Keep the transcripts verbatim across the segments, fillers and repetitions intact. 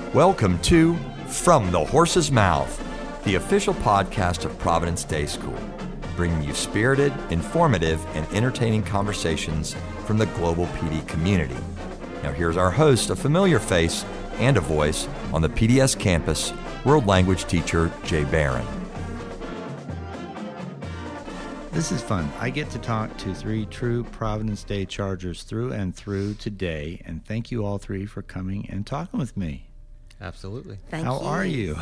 Welcome to From the Horse's Mouth, the official podcast of Providence Day School, bringing you spirited, informative, and entertaining conversations from the global P D community. Now here's our host, a familiar face and a voice on the P D S campus, world language teacher Jay Barron. This is fun. I get to talk to three true Providence Day Chargers through and through today, and thank you all three for coming and talking with me. Absolutely. Thank How you. are you?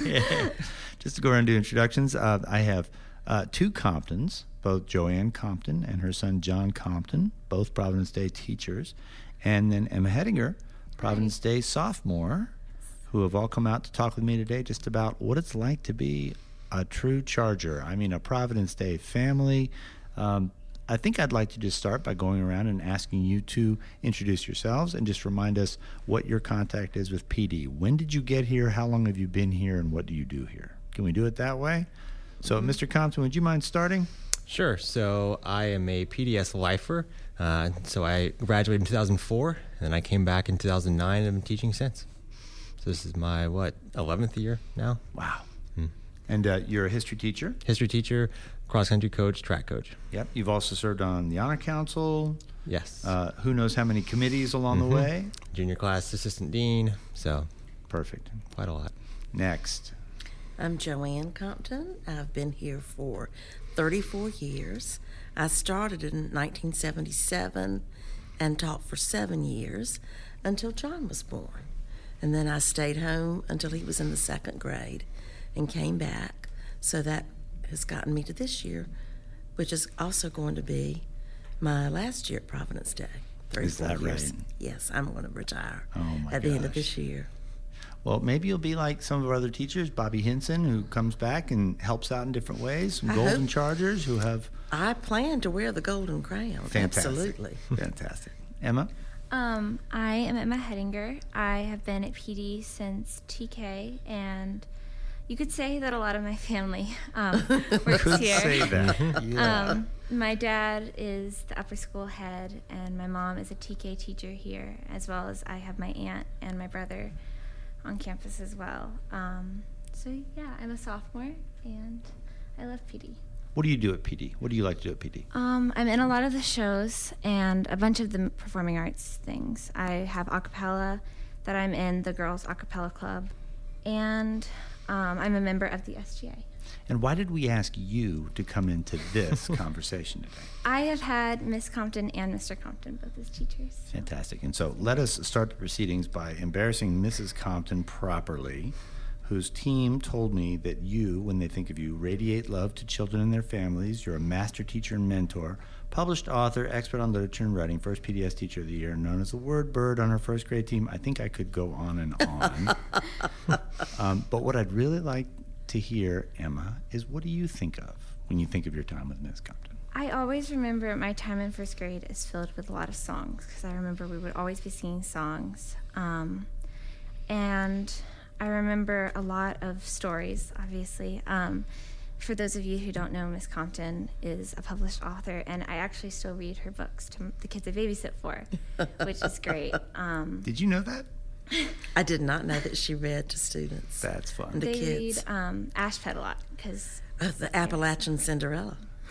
Just to go around and do introductions, uh, I have uh, two Comptons, both Joanne Compton and her son John Compton, both Providence Day teachers, and then Emma Hettinger, Providence Day sophomore, who have all come out to talk with me today just about what it's like to be a true Charger. I mean, a Providence Day family. Um, I think I'd like to just start by going around and asking you to introduce yourselves and just remind us what your contact is with P D. When did you get here? How long have you been here? And what do you do here? Can we do it that way? So, Mister Compton, would you mind starting? Sure. So I am a P D S lifer. Uh, so I graduated in two thousand four, and then I came back in two thousand nine and I've been teaching since. So this is my, what, eleventh year now? Wow. Hmm. And uh, you're a history teacher? History teacher, cross-country coach, track coach. Yep. You've also served on the Honor Council. Yes. Uh, who knows how many committees along Mhm. the way? Junior class assistant dean. So Perfect. quite a lot. Next. I'm Joanne Compton. I've been here for thirty-four years. I started in nineteen seventy-seven and taught for seven years until John was born. And then I stayed home until he was in the second grade and came back. So that has gotten me to this year, which is also going to be my last year at Providence Day. Is that years. right? Yes, I'm going to retire Oh, my at the end of gosh. this year. Well, maybe you'll be like some of our other teachers, Bobby Hinson, who comes back and helps out in different ways, some I Golden hope- Chargers who have I plan to wear the golden crown. fantastic. Absolutely. Fantastic. Emma? Um, I am Emma Hettinger. I have been at P D since T K, and you could say that a lot of my family um, works Could here. say that. Yeah. Um, my dad is the upper school head, and my mom is a T K teacher here, as well as I have my aunt and my brother on campus as well. Um, so yeah, I'm a sophomore, and I love P D. What do you do at P D? What do you like to do at P D? Um, I'm in a lot of the shows and a bunch of the performing arts things. I have a cappella that I'm in, the Girls A Cappella Club, and um, I'm a member of the S G A. And why did we ask you to come into this conversation today? I have had Miss Compton and Mister Compton both as teachers. Fantastic. And so let us start the proceedings by embarrassing Missus Compton properly, whose team told me that you, when they think of you, radiate love to children and their families. You're a master teacher and mentor, published author, expert on literature and writing, first P D S teacher of the year, known as the word bird on our first grade team. I think I could go on and on. um, but what I'd really like to hear, Emma, is what do you think of when you think of your time with Miz Compton? I always remember my time in first grade is filled with a lot of songs, because I remember we would always be singing songs. Um, and I remember a lot of stories, obviously. Um, for those of you who don't know, Miss Compton is a published author, and I actually still read her books to the kids I babysit for, which is great. Um, Did you know that? I did not know that she read to students. That's fun. The they kids. read um, Ashpet a lot, because Uh, the Appalachian Cinderella.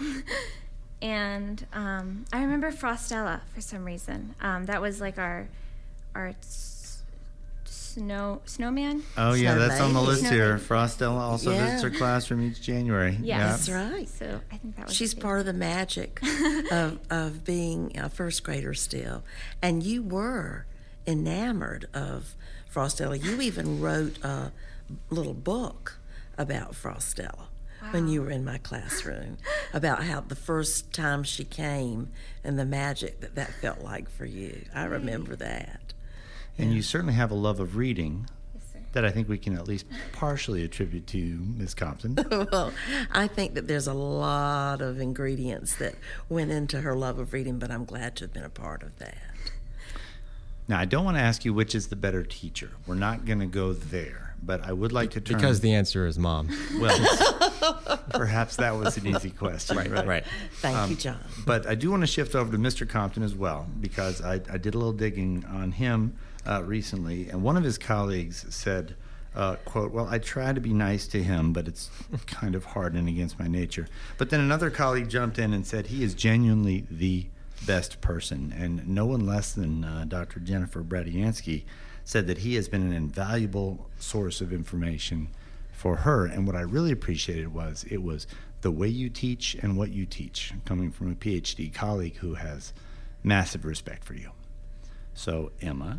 and um, I remember Frostella for some reason. Um, that was like our our s- snow snowman. Oh, yeah, Snow that's on the Baby. list Snow here. Baby. Frostella also Yeah. visits her classroom each January. Yes. That's right. So I think that was She's the part of the magic of, of being a first grader still. And you were enamored of Frostella. You even wrote a little book about Frostella when Wow. you were in my classroom, about how the first time she came and the magic that that felt like for you. I remember that. And you certainly have a love of reading Yes, sir. that I think we can at least partially attribute to Miz Compton. Well, I think that there's a lot of ingredients that went into her love of reading, but I'm glad to have been a part of that. Now, I don't want to ask you which is the better teacher. We're not going to go there, but I would like to turn... Because the answer is mom. Well, perhaps that was an easy question, right? Right. Thank Um, you, John. But I do want to shift over to Mister Compton as well, because I, I did a little digging on him uh, recently, and one of his colleagues said, uh, quote, well, I try to be nice to him, but it's kind of hard and against my nature. But then another colleague jumped in and said he is genuinely the best person, and no one less than uh, Doctor Jennifer Bradiansky said that he has been an invaluable source of information for her. And what I really appreciated was it was the way you teach and what you teach, coming from a P H D colleague who has massive respect for you. So, Emma,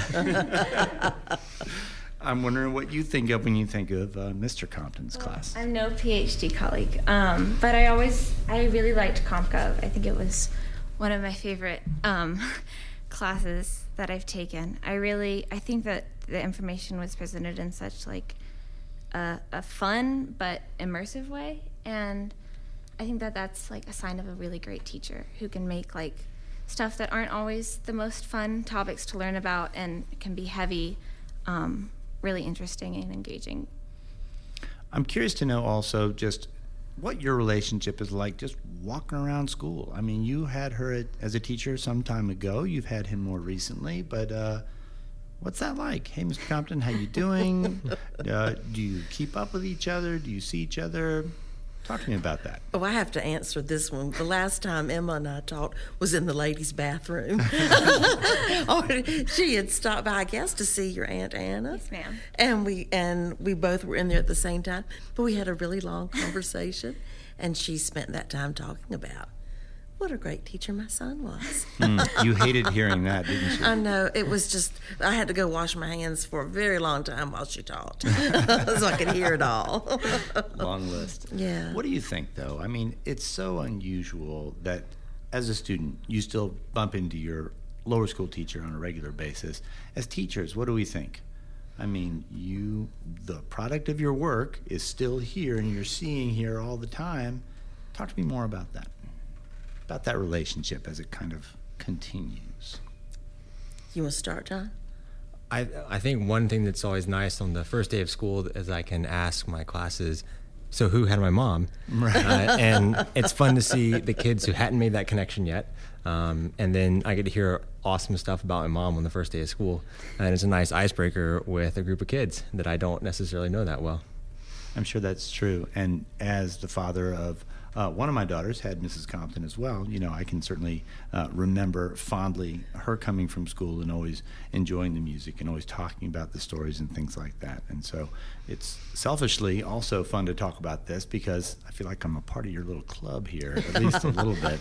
I'm wondering what you think of when you think of uh, Mister Compton's Well, class. I'm no P H D colleague, um, but I always, I really liked CompGov. I think it was one of my favorite um, classes that I've taken. I really, I think that the information was presented in such like a, a fun but immersive way, and I think that that's like a sign of a really great teacher who can make like stuff that aren't always the most fun topics to learn about and can be heavy, um, really interesting and engaging. I'm curious to know also just what your relationship is like just walking around school. I mean, you had her at, as a teacher some time ago. You've had him more recently, but uh, what's that like? Hey, Mister Compton, how you doing? uh, do you keep up with each other? Do you see each other? Talk to me about that. Oh, I have to answer this one. The last time Emma and I talked was in the ladies' bathroom. Or she had stopped by, I guess, to see your Aunt Anna. Yes, ma'am. And we and we both were in there at the same time. But we had a really long conversation, and she spent that time talking about what a great teacher my son was. Mm, you hated hearing that, didn't you? I know. It was just, I had to go wash my hands for a very long time while she talked so I could hear it all. Long list. Yeah. What do you think, though? I mean, it's so unusual that as a student, you still bump into your lower school teacher on a regular basis. As teachers, what do we think? I mean, you, the product of your work is still here and you're seeing here all the time. Talk to me more about that. About that relationship as it kind of continues. You want to start, John? I I think one thing that's always nice on the first day of school is I can ask my classes, so who had my mom? Right. Uh, and it's fun to see the kids who hadn't made that connection yet. Um, and then I get to hear awesome stuff about my mom on the first day of school. And it's a nice icebreaker with a group of kids that I don't necessarily know that well. I'm sure that's true. And as the father of uh, one of my daughters had Missus Compton as well, you know, I can certainly uh, remember fondly her coming from school and always enjoying the music and always talking about the stories and things like that. And so it's selfishly also fun to talk about this because I feel like I'm a part of your little club here, at least a little bit.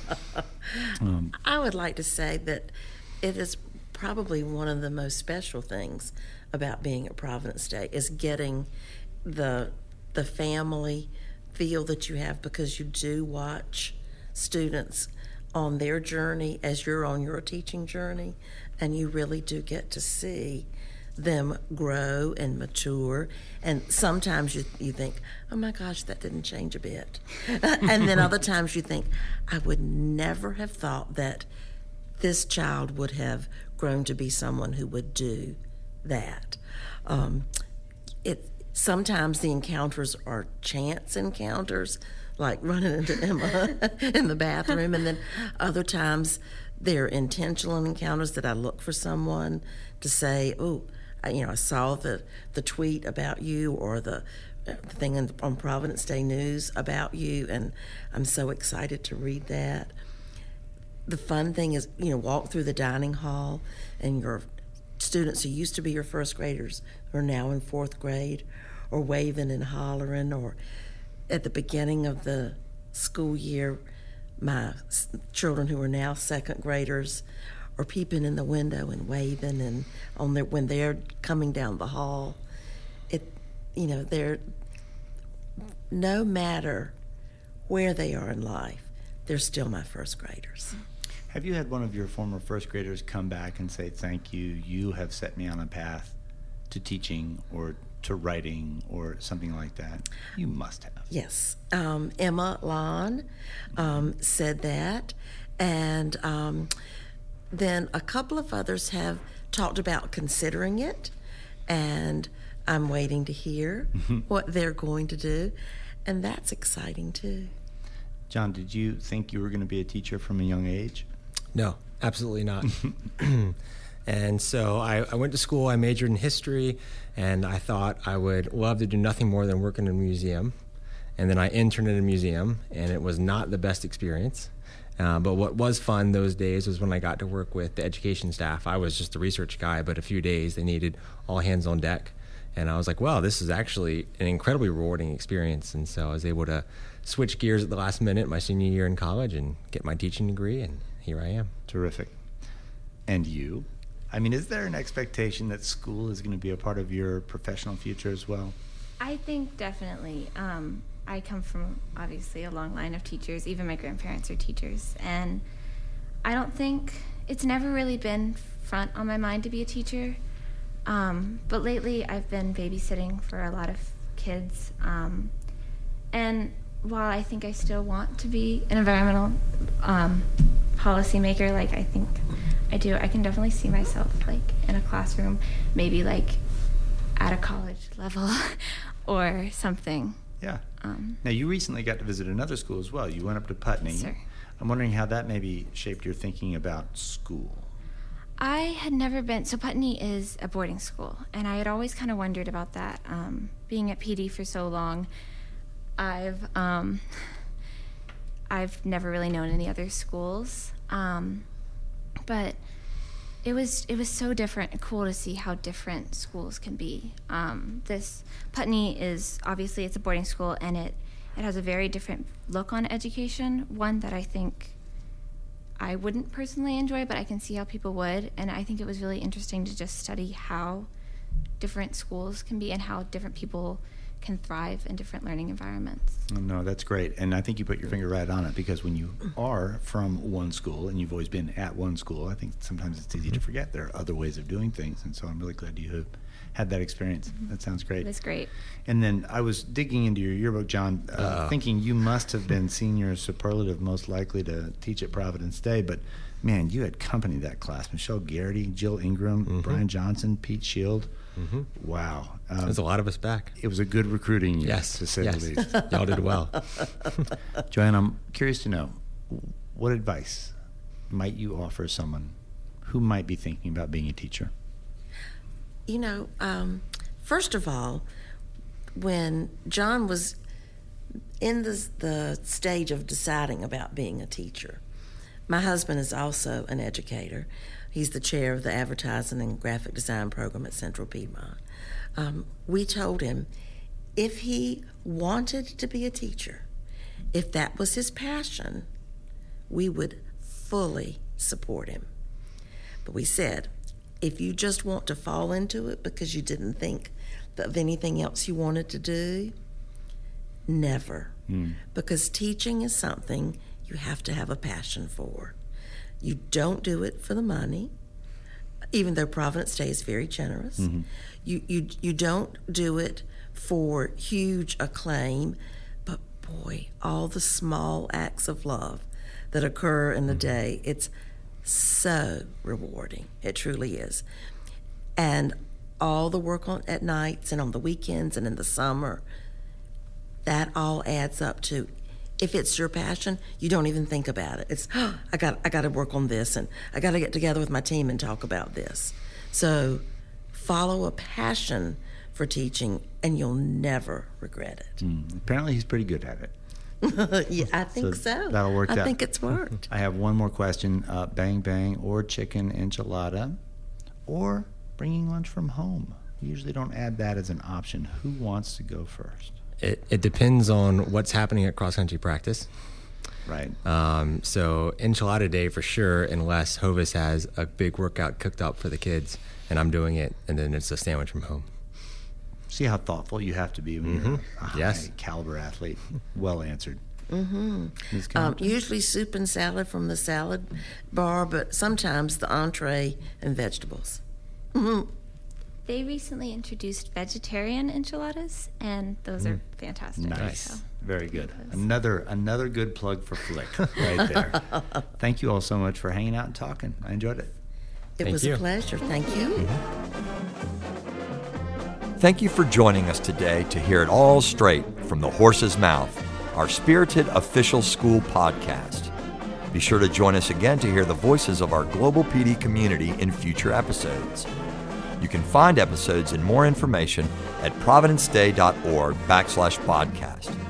Um, I would like to say that it is probably one of the most special things about being at Providence Day is getting the the family feel that you have, because you do watch students on their journey as you're on your teaching journey, and you really do get to see them grow and mature. And sometimes you, you think, oh my gosh, that didn't change a bit. And then other times you think, I would never have thought that this child would have grown to be someone who would do that. Um, it Sometimes the encounters are chance encounters, like running into Emma in the bathroom, and then other times they're intentional encounters that I look for someone to say, oh, I, you know, I saw the, the tweet about you, or the, the thing in, on Providence Day News about you, and I'm so excited to read that. The fun thing is, you know, walk through the dining hall, and your students who used to be your first graders who are now in fourth grade, or waving and hollering, or at the beginning of the school year, my s- children who are now second graders are peeping in the window and waving, and on their when they're coming down the hall. It, you know, they're, no matter where they are in life, they're still my first graders. have you had one of your former first graders come back and say, thank you, you have set me on a path to teaching or to writing or something like that? You must have. Yes. Um, Emma Lon um, said that. And um, then a couple of others have talked about considering it. And I'm waiting to hear what they're going to do. And that's exciting, too. John, did you think you were going to be a teacher from a young age? No, absolutely not. And so I, I went to school, I majored in history, and I thought I would love to do nothing more than work in a museum. And then I interned in a museum, and it was not the best experience. Uh, but what was fun those days was when I got to work with the education staff. I was just a research guy, but a few days they needed all hands on deck. And I was like, wow, this is actually an incredibly rewarding experience. And so I was able to switch gears at the last minute my senior year in college and get my teaching degree, and here I am. Terrific. And you? I mean, is there an expectation that school is going to be a part of your professional future as well? I think definitely. Um, I come from, obviously, a long line of teachers. Even my grandparents are teachers. And I don't think, it's never really been front on my mind to be a teacher. Um, but lately, I've been babysitting for a lot of kids. Um, and while I think I still want to be an environmental um, policymaker, like I think I do, I can definitely see myself like in a classroom, maybe like at a college level or something. Yeah. Um, now, you recently got to visit another school as well. You went up to Putney. Sir. I'm wondering how that maybe shaped your thinking about school. I had never been, so Putney is a boarding school, and I had always kind of wondered about that. Um, being at P D for so long, I've um, I've never really known any other schools, um, but it was it was so different and cool to see how different schools can be. Um, this Putney is obviously it's a boarding school, and it it has a very different look on education, one that I think I wouldn't personally enjoy, but I can see how people would. And I think it was really interesting to just study how different schools can be and how different people can thrive in different learning environments. No, that's great. And I think you put your finger right on it, because when you are from one school and you've always been at one school, I think sometimes it's easy to forget there are other ways of doing things. And so I'm really glad you have had that experience. Mm-hmm. That sounds great. It was great. And then I was digging into your yearbook, John, uh, thinking you must have been senior superlative most likely to teach at Providence Day. But, man, you had company that class. Michelle Garrity, Jill Ingram, mm-hmm. Brian Johnson, Pete Shield. Mm-hmm. Wow. Um, There's a lot of us back. It was a good recruiting year, yes, to say yes. the least. Y'all did well. Joanne, I'm curious to know, what advice might you offer someone who might be thinking about being a teacher? You know, um, first of all, when John was in the, the stage of deciding about being a teacher, my husband is also an educator. He's the chair of the advertising and graphic design program at Central Piedmont. Um, we told him if he wanted to be a teacher, if that was his passion, we would fully support him. But we said, if you just want to fall into it because you didn't think of anything else you wanted to do, never. Mm. Because teaching is something you have to have a passion for. You don't do it for the money, even though Providence Day is very generous. Mm-hmm. You, you, you don't do it for huge acclaim, but boy, all the small acts of love that occur in the mm-hmm. day, it's so rewarding. It truly is. And all the work on at nights and on the weekends and in the summer, that all adds up to, if it's your passion, you don't even think about it. It's, oh, I got I got to work on this, and I got to get together with my team and talk about this. So follow a passion for teaching, and you'll never regret it. Mm, apparently he's pretty good at it. Yeah, I think so. so. That'll work I out. I think it's worked. I have one more question. Uh, bang Bang or chicken enchilada or bringing lunch from home? We usually don't add that as an option. Who wants to go first? It, it depends on what's happening at cross-country practice. Right. Um, so enchilada day for sure, unless Hovis has a big workout cooked up for the kids and I'm doing it, and then it's a sandwich from home. See how thoughtful you have to be when mm-hmm. you're a high yes. caliber athlete. Well answered. Mm-hmm. Um, usually soup and salad from the salad bar, but sometimes the entree and vegetables. Mm-hmm. They recently introduced vegetarian enchiladas, and those mm. are fantastic. Nice. So. Very good. Another another good plug for Flick right there. Thank you all so much for hanging out and talking. I enjoyed it. It Thank was you. a pleasure. Thank you. Mm-hmm. Thank you for joining us today to hear it all straight from the horse's mouth, our spirited official school podcast. Be sure to join us again to hear the voices of our Global P D community in future episodes. You can find episodes and more information at providenceday.org backslash podcast.